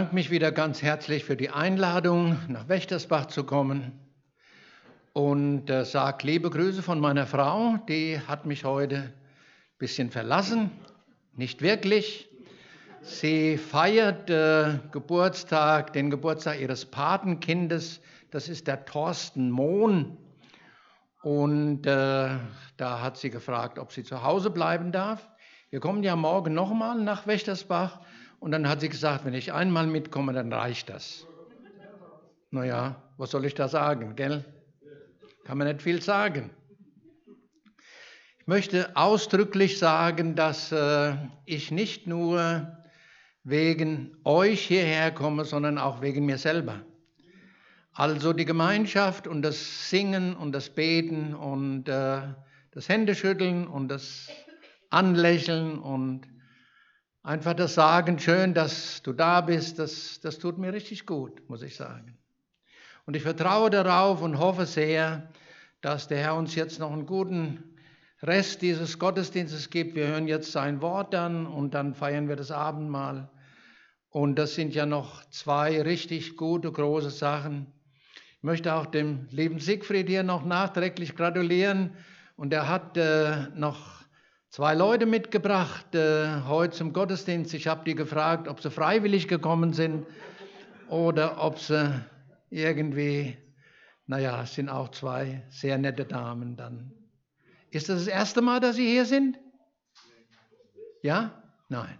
bedanke mich wieder ganz herzlich für die Einladung, nach Wächtersbach zu kommen und sage liebe Grüße von meiner Frau. Die hat mich heute ein bisschen verlassen, nicht wirklich. Sie feiert den Geburtstag ihres Patenkindes, das ist der Thorsten Mohn. Und da hat sie gefragt, ob sie zu Hause bleiben darf. Wir kommen ja morgen nochmal nach Wächtersbach. Und dann hat sie gesagt, wenn ich einmal mitkomme, dann reicht das. Naja, was soll ich da sagen, gell? Kann man nicht viel sagen. Ich möchte ausdrücklich sagen, dass ich nicht nur wegen euch hierher komme, sondern auch wegen mir selber. Also die Gemeinschaft und das Singen und das Beten und das Händeschütteln und das Anlächeln und einfach das Sagen, schön, dass du da bist, das tut mir richtig gut, muss ich sagen. Und ich vertraue darauf und hoffe sehr, dass der Herr uns jetzt noch einen guten Rest dieses Gottesdienstes gibt. Wir hören jetzt sein Wort dann und dann feiern wir das Abendmahl. Und das sind ja noch 2 richtig gute, große Sachen. Ich möchte auch dem lieben Siegfried hier noch nachträglich gratulieren. Und er hat noch 2 Leute mitgebracht heute zum Gottesdienst. Ich habe die gefragt, ob sie freiwillig gekommen sind oder ob sie irgendwie, naja, es sind auch 2 sehr nette Damen dann. Ist das erste Mal, dass Sie hier sind? Ja? Nein.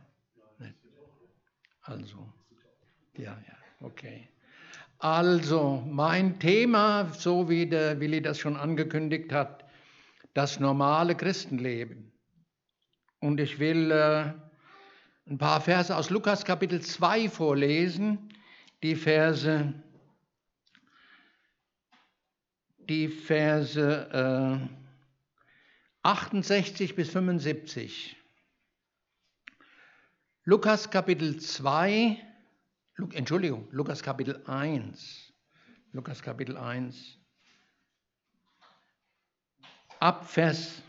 Also, ja, okay. Also, mein Thema, so wie der Willi das schon angekündigt hat, das normale Christenleben. Und ich will ein paar Verse aus Lukas Kapitel 2 vorlesen, die Verse 68 bis 75. Lukas Kapitel 1. Lukas Kapitel 1. Ab Vers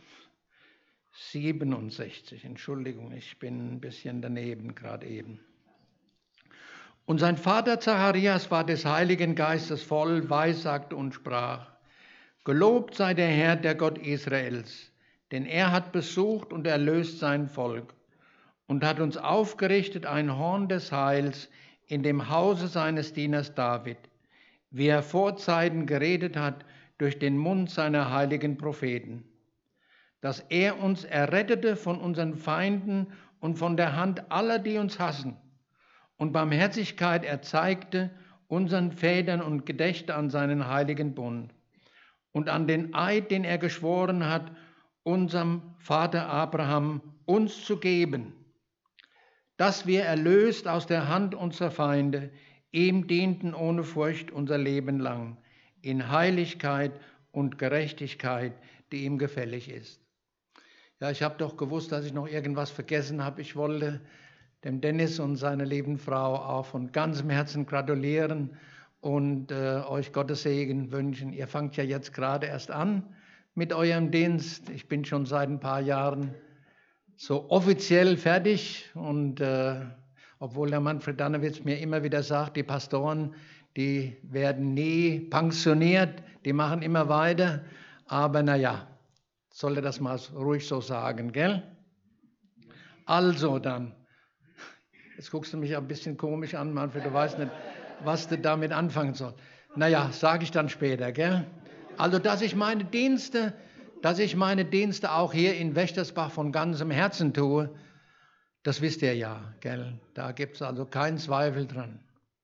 67. Entschuldigung, ich bin ein bisschen daneben gerade eben. Und sein Vater Zacharias war des Heiligen Geistes voll, weissagte und sprach: Gelobt sei der Herr, der Gott Israels, denn er hat besucht und erlöst sein Volk und hat uns aufgerichtet ein Horn des Heils in dem Hause seines Dieners David, wie er vorzeiten geredet hat durch den Mund seiner heiligen Propheten, dass er uns errettete von unseren Feinden und von der Hand aller, die uns hassen, und Barmherzigkeit erzeigte unseren Vätern und gedächte an seinen heiligen Bund und an den Eid, den er geschworen hat, unserem Vater Abraham uns zu geben, dass wir erlöst aus der Hand unserer Feinde ihm dienten ohne Furcht unser Leben lang, in Heiligkeit und Gerechtigkeit, die ihm gefällig ist. Ja, ich habe doch gewusst, dass ich noch irgendwas vergessen habe. Ich wollte dem Dennis und seiner lieben Frau auch von ganzem Herzen gratulieren und euch Gottes Segen wünschen. Ihr fangt ja jetzt gerade erst an mit eurem Dienst. Ich bin schon seit ein paar Jahren so offiziell fertig und obwohl der Manfred Dannewitz mir immer wieder sagt, die Pastoren, die werden nie pensioniert, die machen immer weiter, aber naja, sollte das mal ruhig so sagen, gell? Also dann, jetzt guckst du mich ein bisschen komisch an, Manfred, du weißt nicht, was du damit anfangen sollst. Naja, sage ich dann später, gell? Also, dass ich meine Dienste auch hier in Wächtersbach von ganzem Herzen tue, das wisst ihr ja, gell? Da gibt es also keinen Zweifel dran.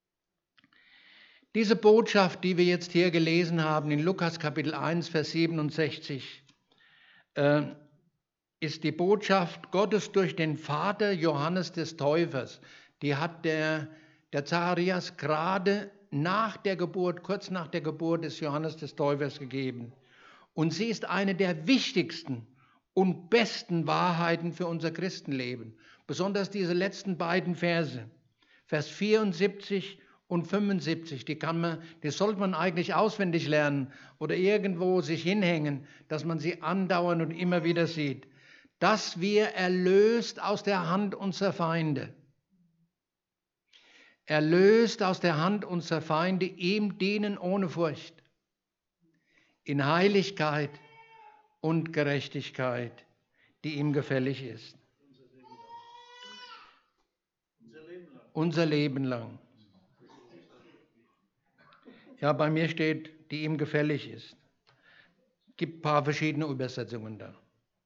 Diese Botschaft, die wir jetzt hier gelesen haben in Lukas Kapitel 1, Vers 67, ist die Botschaft Gottes durch den Vater Johannes des Täufers. Die hat der Zacharias gerade kurz nach der Geburt des Johannes des Täufers gegeben. Und sie ist eine der wichtigsten und besten Wahrheiten für unser Christenleben. Besonders diese letzten beiden Verse, Vers 74 und 75, die sollte man eigentlich auswendig lernen oder irgendwo sich hinhängen, dass man sie andauernd und immer wieder sieht. Dass wir erlöst aus der Hand unserer Feinde. erlöst aus der Hand unserer Feinde, ihm dienen ohne Furcht, in Heiligkeit und Gerechtigkeit, die ihm gefällig ist. Unser Leben lang. Ja, bei mir steht, die ihm gefällig ist. Es gibt ein paar verschiedene Übersetzungen da.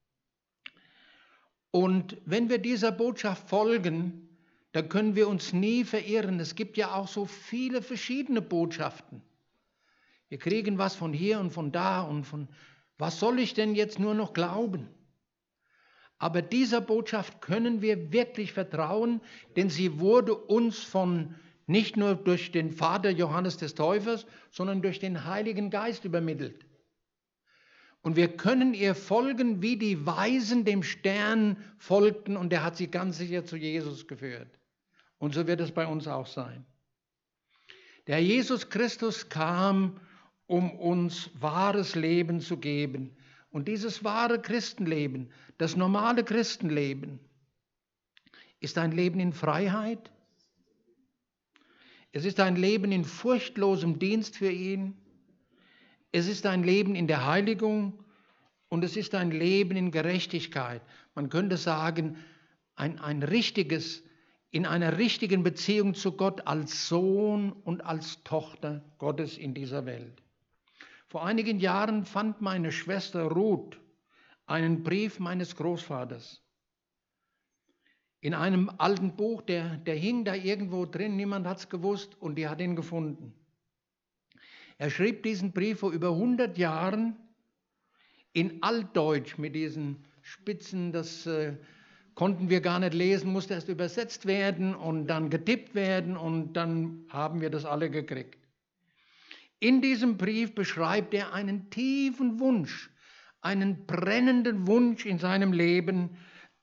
Und wenn wir dieser Botschaft folgen, dann können wir uns nie verirren. Es gibt ja auch so viele verschiedene Botschaften. Wir kriegen was von hier und von da und von, was soll ich denn jetzt nur noch glauben? Aber dieser Botschaft können wir wirklich vertrauen, denn sie wurde uns nicht nur durch den Vater Johannes des Täufers, sondern durch den Heiligen Geist übermittelt. Und wir können ihr folgen, wie die Weisen dem Stern folgten, und der hat sie ganz sicher zu Jesus geführt. Und so wird es bei uns auch sein. Der Jesus Christus kam, um uns wahres Leben zu geben. Und dieses wahre Christenleben, das normale Christenleben, ist ein Leben in Freiheit. Es ist ein Leben in furchtlosem Dienst für ihn. Es ist ein Leben in der Heiligung und es ist ein Leben in Gerechtigkeit. Man könnte sagen, ein richtiges, in einer richtigen Beziehung zu Gott als Sohn und als Tochter Gottes in dieser Welt. Vor einigen Jahren fand meine Schwester Ruth einen Brief meines Großvaters. In einem alten Buch, der hing da irgendwo drin, niemand hat es gewusst und die hat ihn gefunden. Er schrieb diesen Brief vor über 100 Jahren in Altdeutsch mit diesen Spitzen, das konnten wir gar nicht lesen, musste erst übersetzt werden und dann getippt werden und dann haben wir das alle gekriegt. In diesem Brief beschreibt er einen tiefen Wunsch, einen brennenden Wunsch in seinem Leben.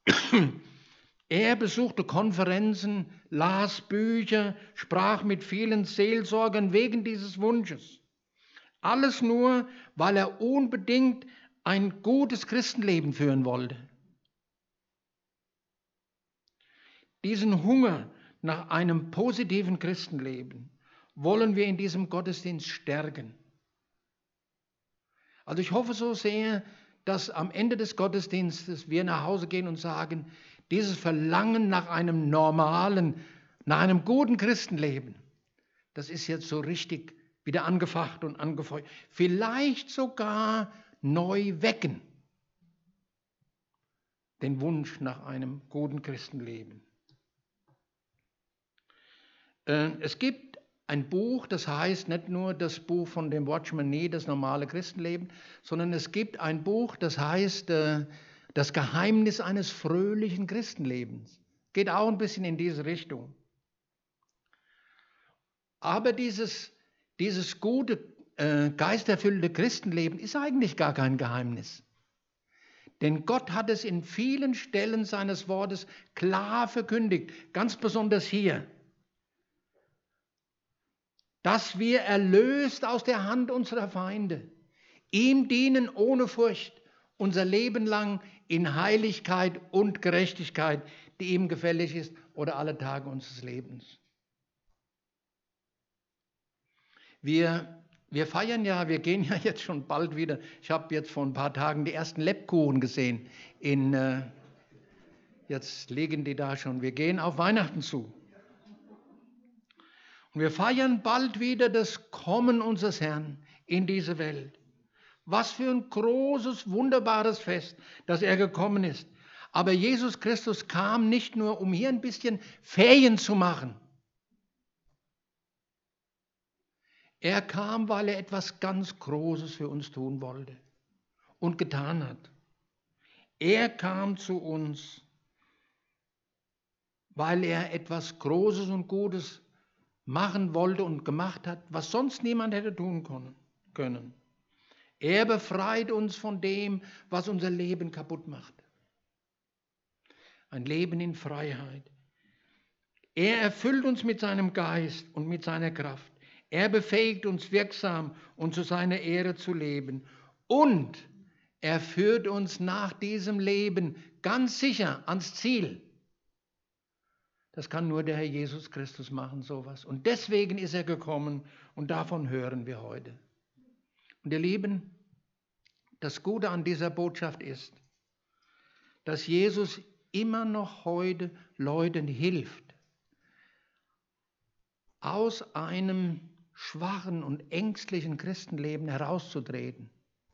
Er besuchte Konferenzen, las Bücher, sprach mit vielen Seelsorgern wegen dieses Wunsches. Alles nur, weil er unbedingt ein gutes Christenleben führen wollte. Diesen Hunger nach einem positiven Christenleben wollen wir in diesem Gottesdienst stärken. Also ich hoffe so sehr, dass am Ende des Gottesdienstes wir nach Hause gehen und sagen, dieses Verlangen nach einem normalen, nach einem guten Christenleben, das ist jetzt so richtig wieder angefacht und angefeuert. Vielleicht sogar neu wecken. Den Wunsch nach einem guten Christenleben. Es gibt ein Buch, das heißt nicht nur das Buch von dem Watchman Nee, das normale Christenleben, sondern es gibt ein Buch, das heißt Das Geheimnis eines fröhlichen Christenlebens. Geht auch ein bisschen in diese Richtung. Aber dieses gute, geisterfüllte Christenleben ist eigentlich gar kein Geheimnis. Denn Gott hat es in vielen Stellen seines Wortes klar verkündigt, ganz besonders hier, dass wir erlöst aus der Hand unserer Feinde, ihm dienen ohne Furcht, unser Leben lang in Heiligkeit und Gerechtigkeit, die ihm gefällig ist, oder alle Tage unseres Lebens. Wir feiern ja, wir gehen ja jetzt schon bald wieder. Ich habe jetzt vor ein paar Tagen die ersten Lebkuchen gesehen. Jetzt liegen die da schon. Wir gehen auf Weihnachten zu. Und wir feiern bald wieder das Kommen unseres Herrn in diese Welt. Was für ein großes, wunderbares Fest, dass er gekommen ist. Aber Jesus Christus kam nicht nur, um hier ein bisschen Ferien zu machen. Er kam, weil er etwas ganz Großes für uns tun wollte und getan hat. Er kam zu uns, weil er etwas Großes und Gutes machen wollte und gemacht hat, was sonst niemand hätte tun können. Er befreit uns von dem, was unser Leben kaputt macht. Ein Leben in Freiheit. Er erfüllt uns mit seinem Geist und mit seiner Kraft. Er befähigt uns wirksam und zu seiner Ehre zu leben. Und er führt uns nach diesem Leben ganz sicher ans Ziel. Das kann nur der Herr Jesus Christus machen, sowas. Und deswegen ist er gekommen und davon hören wir heute. Und ihr Lieben, das Gute an dieser Botschaft ist, dass Jesus immer noch heute Leuten hilft, aus einem schwachen und ängstlichen Christenleben herauszutreten.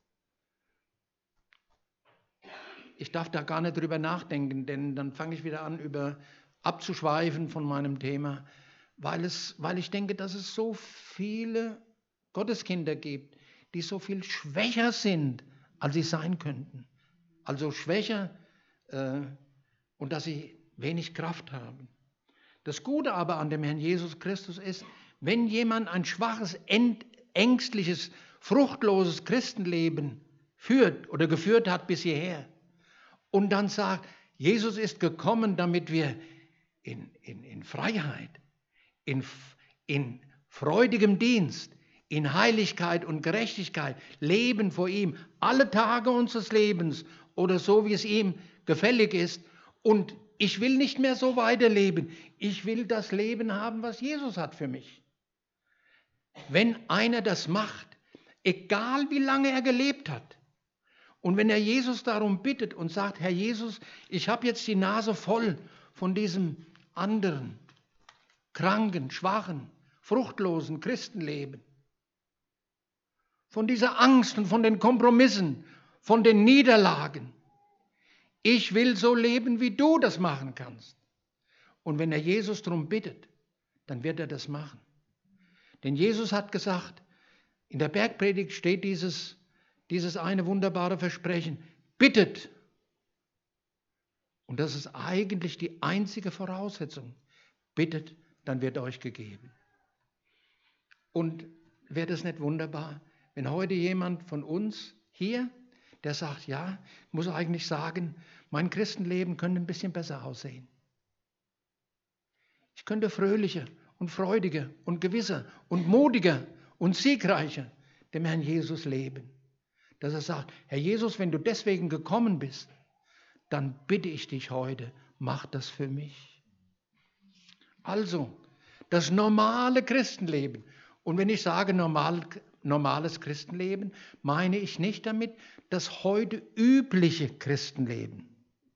Ich darf da gar nicht drüber nachdenken, denn dann fange ich wieder an, abzuschweifen von meinem Thema, weil ich denke, dass es so viele Gotteskinder gibt, die so viel schwächer sind, als sie sein könnten. Also schwächer und dass sie wenig Kraft haben. Das Gute aber an dem Herrn Jesus Christus ist, wenn jemand ein schwaches, ängstliches, fruchtloses Christenleben führt oder geführt hat bis hierher und dann sagt, Jesus ist gekommen, damit wir in Freiheit, in freudigem Dienst, in Heiligkeit und Gerechtigkeit leben vor ihm, alle Tage unseres Lebens oder so, wie es ihm gefällig ist. Und ich will nicht mehr so weiterleben. Ich will das Leben haben, was Jesus hat für mich. Wenn einer das macht, egal wie lange er gelebt hat, und wenn er Jesus darum bittet und sagt, Herr Jesus, ich habe jetzt die Nase voll von diesem anderen, kranken, schwachen, fruchtlosen Christenleben, von dieser Angst und von den Kompromissen, von den Niederlagen. Ich will so leben, wie du das machen kannst. Und wenn er Jesus darum bittet, dann wird er das machen. Denn Jesus hat gesagt, in der Bergpredigt steht dieses eine wunderbare Versprechen, bittet. Und das ist eigentlich die einzige Voraussetzung. Bittet, dann wird euch gegeben. Und wäre das nicht wunderbar, wenn heute jemand von uns hier, der sagt, ja, ich muss eigentlich sagen, mein Christenleben könnte ein bisschen besser aussehen. Ich könnte fröhlicher und freudiger und gewisser und mutiger und siegreicher dem Herrn Jesus leben. Dass er sagt, Herr Jesus, wenn du deswegen gekommen bist, dann bitte ich dich heute, mach das für mich. Also, das normale Christenleben. Und wenn ich sage normales Christenleben, meine ich nicht damit das heute übliche Christenleben,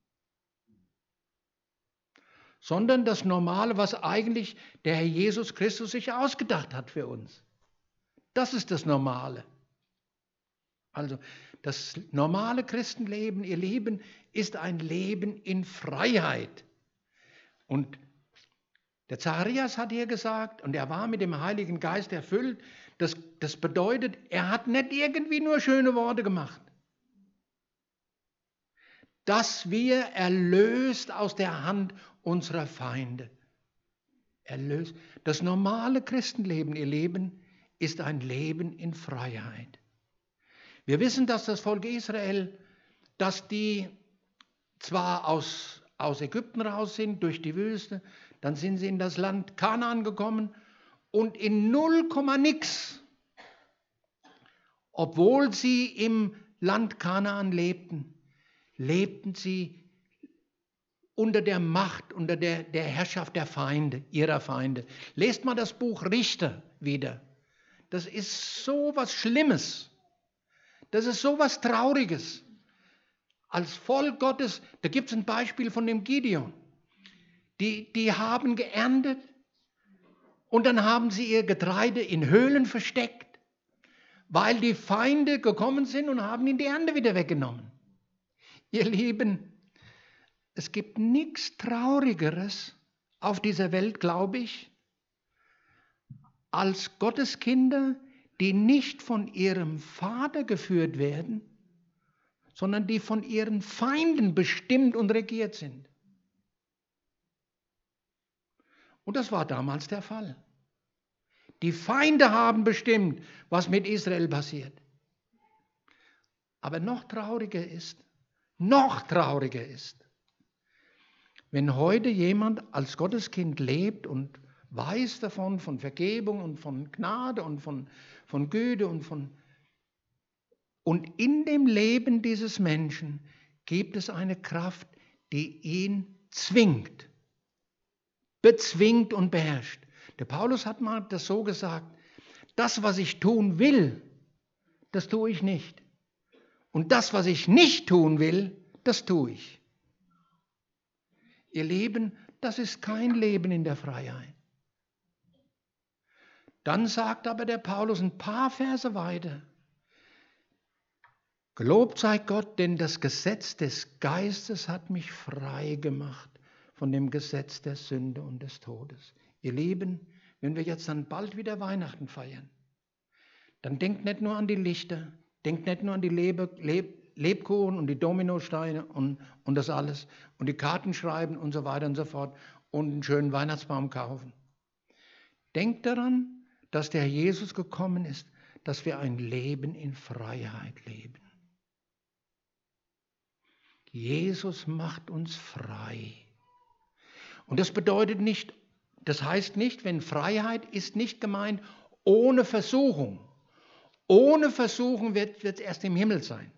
sondern das Normale, was eigentlich der Herr Jesus Christus sich ausgedacht hat für uns. Das ist das Normale. Also das normale Christenleben, ihr Lieben, ist ein Leben in Freiheit. Und der Zacharias hat hier gesagt, und er war mit dem Heiligen Geist erfüllt, das bedeutet, er hat nicht irgendwie nur schöne Worte gemacht. Dass wir erlöst aus der Hand unserer Feinde. Erlöst. Das normale Christenleben, ihr Leben, ist ein Leben in Freiheit. Wir wissen, dass das Volk Israel, dass die zwar aus Ägypten raus sind, durch die Wüste, dann sind sie in das Land Kanaan gekommen und in 0, nix, obwohl sie im Land Kanaan lebten sie unter der Macht, unter der Herrschaft der Feinde, ihrer Feinde. Lest mal das Buch Richter wieder. Das ist so was Schlimmes. Das ist so was Trauriges. Als Volk Gottes, da gibt es ein Beispiel von dem Gideon. Die haben geerntet und dann haben sie ihr Getreide in Höhlen versteckt, weil die Feinde gekommen sind und haben ihnen die Ernte wieder weggenommen. Ihr Lieben, es gibt nichts Traurigeres auf dieser Welt, glaube ich, als Gotteskinder, die nicht von ihrem Vater geführt werden, sondern die von ihren Feinden bestimmt und regiert sind. Und das war damals der Fall. Die Feinde haben bestimmt, was mit Israel passiert. Aber noch trauriger ist, wenn heute jemand als Gotteskind lebt und weiß davon, von Vergebung und von Gnade und von Güte und in dem Leben dieses Menschen gibt es eine Kraft, die ihn zwingt, bezwingt und beherrscht. Der Paulus hat mal das so gesagt, das, was ich tun will, das tue ich nicht. Und das, was ich nicht tun will, das tue ich. Ihr Leben, das ist kein Leben in der Freiheit. Dann sagt aber der Paulus ein paar Verse weiter. Gelobt sei Gott, denn das Gesetz des Geistes hat mich frei gemacht von dem Gesetz der Sünde und des Todes. Ihr Lieben, wenn wir jetzt dann bald wieder Weihnachten feiern, dann denkt nicht nur an die Lichter, denkt nicht nur an die Lebkuchen und die Dominosteine und das alles und die Karten schreiben und so weiter und so fort und einen schönen Weihnachtsbaum kaufen. Denkt daran, dass der Herr Jesus gekommen ist, dass wir ein Leben in Freiheit leben. Jesus macht uns frei. Und das bedeutet nicht, das heißt nicht, wenn Freiheit ist nicht gemeint ohne Versuchung. Ohne Versuchung wird es erst im Himmel sein.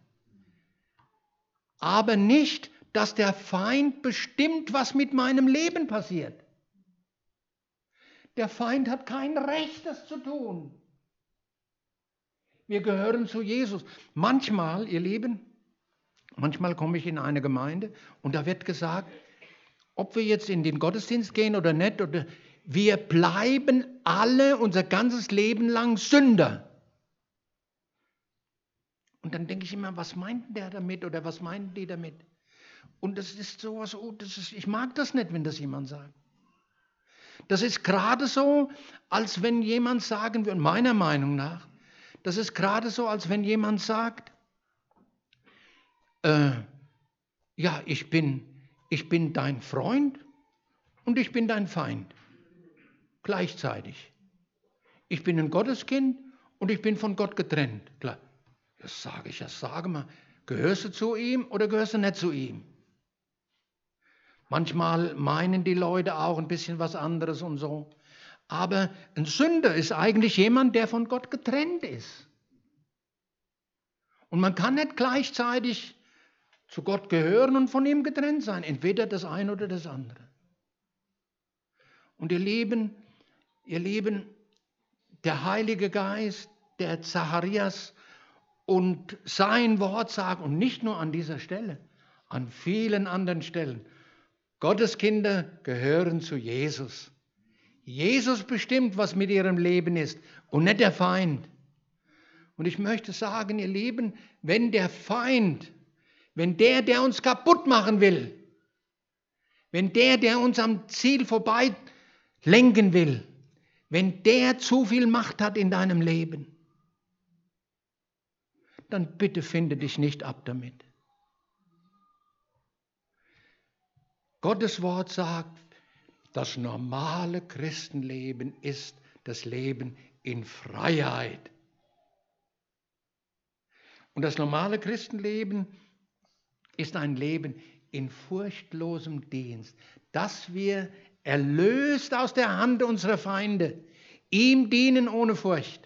Aber nicht, dass der Feind bestimmt, was mit meinem Leben passiert. Der Feind hat kein Recht, das zu tun. Wir gehören zu Jesus. Manchmal, ihr Lieben, manchmal komme ich in eine Gemeinde und da wird gesagt, ob wir jetzt in den Gottesdienst gehen oder nicht, oder wir bleiben alle unser ganzes Leben lang Sünder. Und dann denke ich immer, was meint der damit oder was meinen die damit? Und das ist sowas, ich mag das nicht, wenn das jemand sagt. Das ist gerade so, als wenn jemand sagen würde, meiner Meinung nach, das ist gerade so, als wenn jemand sagt, ja, ich bin dein Freund und ich bin dein Feind. Gleichzeitig. Ich bin ein Gotteskind und ich bin von Gott getrennt. Klar. Das sage mal, gehörst du zu ihm oder gehörst du nicht zu ihm? Manchmal meinen die Leute auch ein bisschen was anderes und so. Aber ein Sünder ist eigentlich jemand, der von Gott getrennt ist. Und man kann nicht gleichzeitig zu Gott gehören und von ihm getrennt sein. Entweder das eine oder das andere. Und ihr Lieben, der Heilige Geist, der Zacharias und sein Wort sagt, und nicht nur an dieser Stelle, an vielen anderen Stellen, Gottes Kinder gehören zu Jesus. Jesus bestimmt, was mit ihrem Leben ist und nicht der Feind. Und ich möchte sagen, ihr Lieben, wenn der Feind, wenn der uns kaputt machen will, wenn der uns am Ziel vorbei lenken will, wenn der zu viel Macht hat in deinem Leben, dann bitte finde dich nicht ab damit. Gottes Wort sagt, das normale Christenleben ist das Leben in Freiheit. Und das normale Christenleben ist ein Leben in furchtlosem Dienst, dass wir erlöst aus der Hand unserer Feinde, ihm dienen ohne Furcht.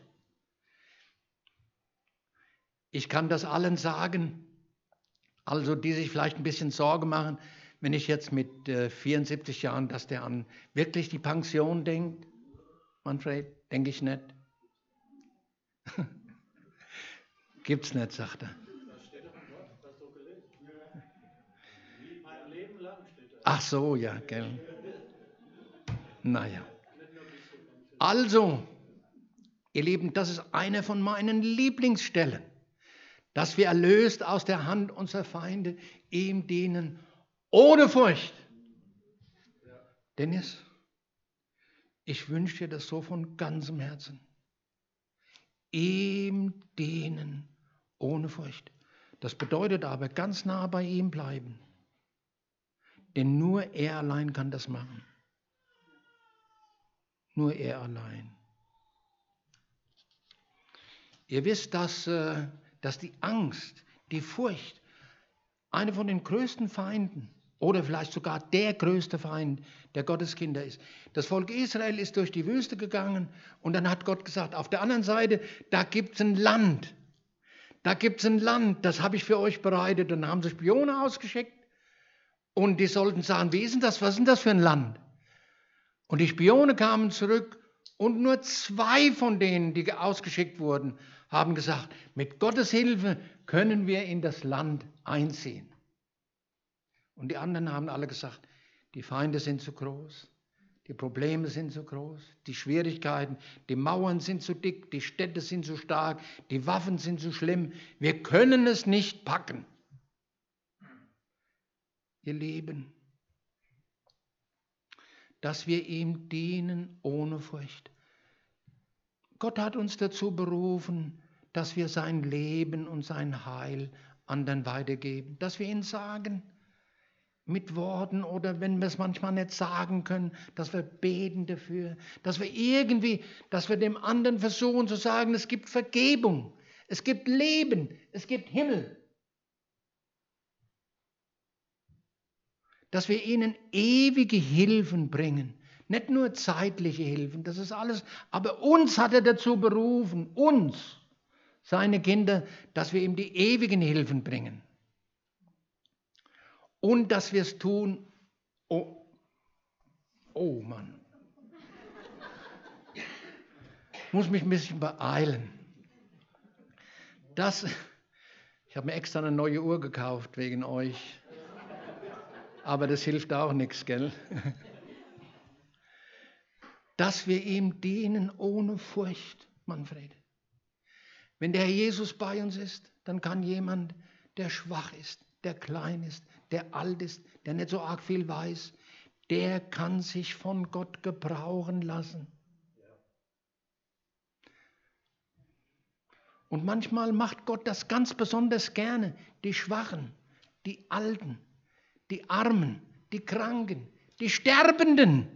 Ich kann das allen sagen, also die sich vielleicht ein bisschen Sorge machen, wenn ich jetzt mit 74 Jahren, dass der an wirklich die Pension denkt. Manfred, denke ich nicht. Gibt's nicht, sagt er. Das steht doch im Wort, hast du gelesen. Mein Leben lang steht da. Ach so, ja, gell. Naja. Also, ihr Lieben, das ist eine von meinen Lieblingsstellen, dass wir erlöst aus der Hand unserer Feinde ihm dienen ohne Furcht. Dennis, ich wünsche dir das so von ganzem Herzen. Ihm dienen ohne Furcht. Das bedeutet aber ganz nah bei ihm bleiben. Denn nur er allein kann das machen. Nur er allein. Ihr wisst, dass die Angst, die Furcht, eine von den größten Feinden oder vielleicht sogar der größte Feind der Gotteskinder ist. Das Volk Israel ist durch die Wüste gegangen und dann hat Gott gesagt, auf der anderen Seite, da gibt es ein Land. Da gibt es ein Land, das habe ich für euch bereitet. Und dann haben sie Spione ausgeschickt und die sollten sagen, wie ist denn das, was ist denn das für ein Land? Und die Spione kamen zurück und nur 2 von denen, die ausgeschickt wurden, haben gesagt, mit Gottes Hilfe können wir in das Land einziehen. Und die anderen haben alle gesagt, die Feinde sind zu groß, die Probleme sind zu groß, die Schwierigkeiten, die Mauern sind zu dick, die Städte sind zu stark, die Waffen sind zu schlimm, wir können es nicht packen. Ihr Lieben, dass wir ihm dienen ohne Furcht. Gott hat uns dazu berufen, dass wir sein Leben und sein Heil anderen weitergeben, dass wir ihn sagen, mit Worten oder wenn wir es manchmal nicht sagen können, dass wir beten dafür, dass wir dem anderen versuchen zu sagen, es gibt Vergebung, es gibt Leben, es gibt Himmel. Dass wir ihnen ewige Hilfen bringen, nicht nur zeitliche Hilfen, das ist alles, aber uns hat er dazu berufen, uns, seine Kinder, dass wir ihm die ewigen Hilfen bringen. Und dass wir es tun, oh Mann, ich muss mich ein bisschen beeilen. Ich habe mir extra eine neue Uhr gekauft wegen euch, aber das hilft auch nichts, gell? Dass wir ihm dienen ohne Furcht, Manfred. Wenn der Herr Jesus bei uns ist, dann kann jemand, der schwach ist, der klein ist, der alt ist, der nicht so arg viel weiß, der kann sich von Gott gebrauchen lassen. Und manchmal macht Gott das ganz besonders gerne. Die Schwachen, die Alten, die Armen, die Kranken, die Sterbenden.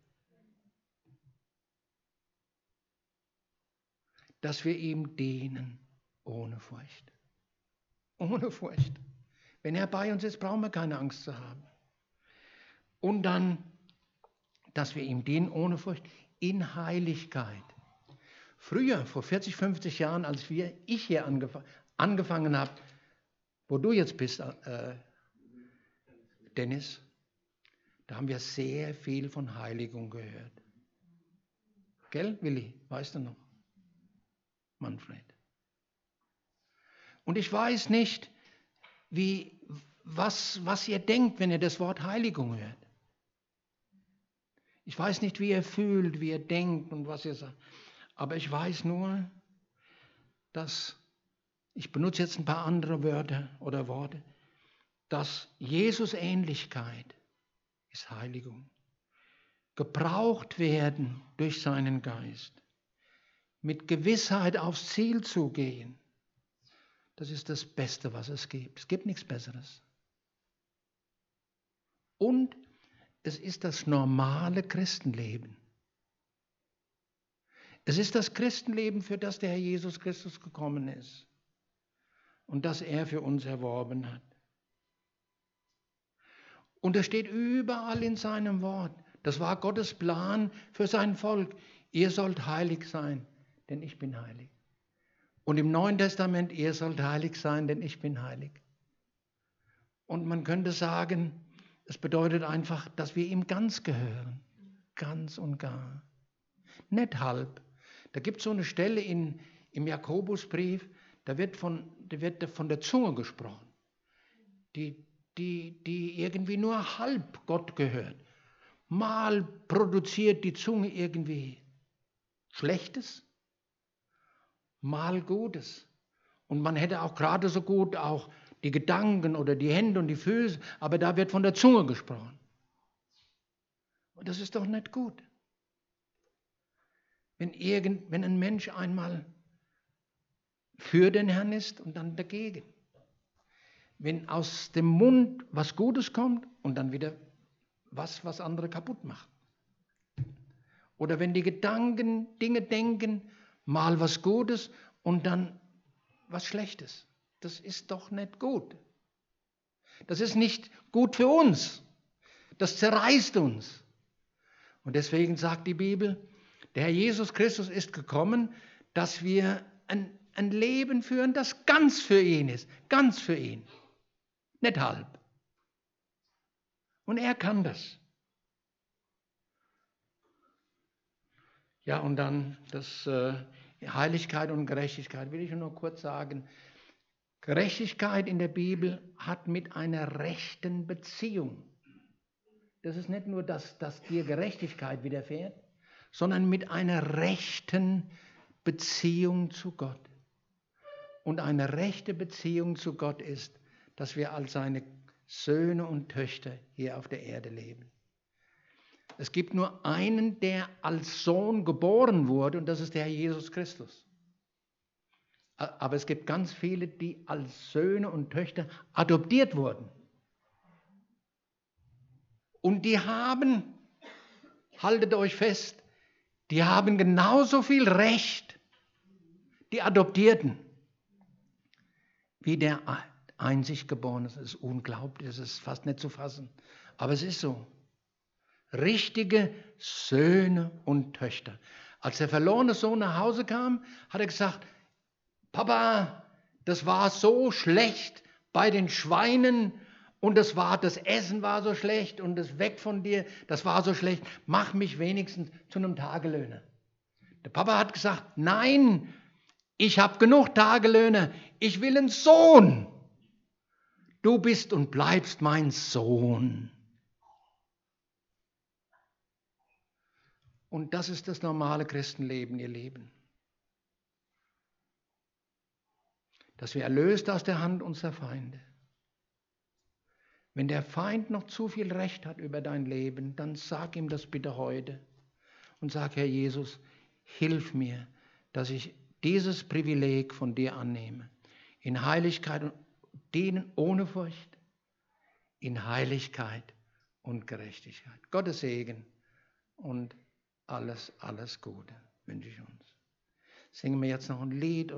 Dass wir ihm dienen ohne Furcht. Ohne Furcht. Wenn er bei uns ist, brauchen wir keine Angst zu haben. Und dann, dass wir ihm dienen ohne Furcht in Heiligkeit. Früher, vor 40, 50 Jahren, als ich hier angefangen habe, wo du jetzt bist, Dennis, da haben wir sehr viel von Heiligung gehört. Gell, Willi? Weißt du noch? Manfred. Und ich weiß nicht, was ihr denkt, wenn ihr das Wort Heiligung hört. Ich weiß nicht, wie ihr fühlt, wie ihr denkt und was ihr sagt. Aber ich weiß nur, dass, ich benutze jetzt ein paar andere Wörter oder Worte, dass Jesus-Ähnlichkeit ist Heiligung. Gebraucht werden durch seinen Geist. Mit Gewissheit aufs Ziel zu gehen. Das ist das Beste, was es gibt. Es gibt nichts Besseres. Und es ist das normale Christenleben. Es ist das Christenleben, für das der Herr Jesus Christus gekommen ist und das er für uns erworben hat. Und es steht überall in seinem Wort. Das war Gottes Plan für sein Volk. Ihr sollt heilig sein, denn ich bin heilig. Und im Neuen Testament, ihr sollt heilig sein, denn ich bin heilig. Und man könnte sagen, es bedeutet einfach, dass wir ihm ganz gehören. Ganz und gar. Nicht halb. Da gibt es so eine Stelle im Jakobusbrief, da wird von der Zunge gesprochen, die irgendwie nur halb Gott gehört. Mal produziert die Zunge irgendwie Schlechtes, mal Gutes. Und man hätte auch gerade so gut auch die Gedanken oder die Hände und die Füße, aber da wird von der Zunge gesprochen. Und das ist doch nicht gut. Wenn ein Mensch einmal für den Herrn ist und dann dagegen. Wenn aus dem Mund was Gutes kommt und dann wieder was andere kaputt macht. Oder wenn die Gedanken Dinge denken, mal was Gutes und dann was Schlechtes. Das ist doch nicht gut. Das ist nicht gut für uns. Das zerreißt uns. Und deswegen sagt die Bibel, der Herr Jesus Christus ist gekommen, dass wir ein Leben führen, das ganz für ihn ist. Ganz für ihn. Nicht halb. Und er kann das. Ja, und dann das Heiligkeit und Gerechtigkeit will ich nur kurz sagen. Gerechtigkeit in der Bibel hat mit einer rechten Beziehung. Das ist nicht nur, dass dir Gerechtigkeit widerfährt, sondern mit einer rechten Beziehung zu Gott. Und eine rechte Beziehung zu Gott ist, dass wir als seine Söhne und Töchter hier auf der Erde leben. Es gibt nur einen, der als Sohn geboren wurde, und das ist der Herr Jesus Christus. Aber es gibt ganz viele, die als Söhne und Töchter adoptiert wurden. Und die haben, haltet euch fest, die haben genauso viel Recht, die Adoptierten, wie der einzig Geborene. Das ist unglaublich, das ist fast nicht zu fassen. Aber es ist so. Richtige Söhne und Töchter. Als der verlorene Sohn nach Hause kam, hat er gesagt, Papa, das war so schlecht bei den Schweinen und das Essen war so schlecht und das Weg von dir, das war so schlecht. Mach mich wenigstens zu einem Tagelöhner. Der Papa hat gesagt, nein, ich habe genug Tagelöhner, ich will einen Sohn. Du bist und bleibst mein Sohn. Und das ist das normale Christenleben, ihr Lieben. Dass wir erlöst aus der Hand unserer Feinde. Wenn der Feind noch zu viel Recht hat über dein Leben, dann sag ihm das bitte heute. Und sag, Herr Jesus, hilf mir, dass ich dieses Privileg von dir annehme. In Heiligkeit und dienen ohne Furcht. In Heiligkeit und Gerechtigkeit. Gottes Segen und alles Gute wünsche ich uns. Singen wir jetzt noch ein Lied.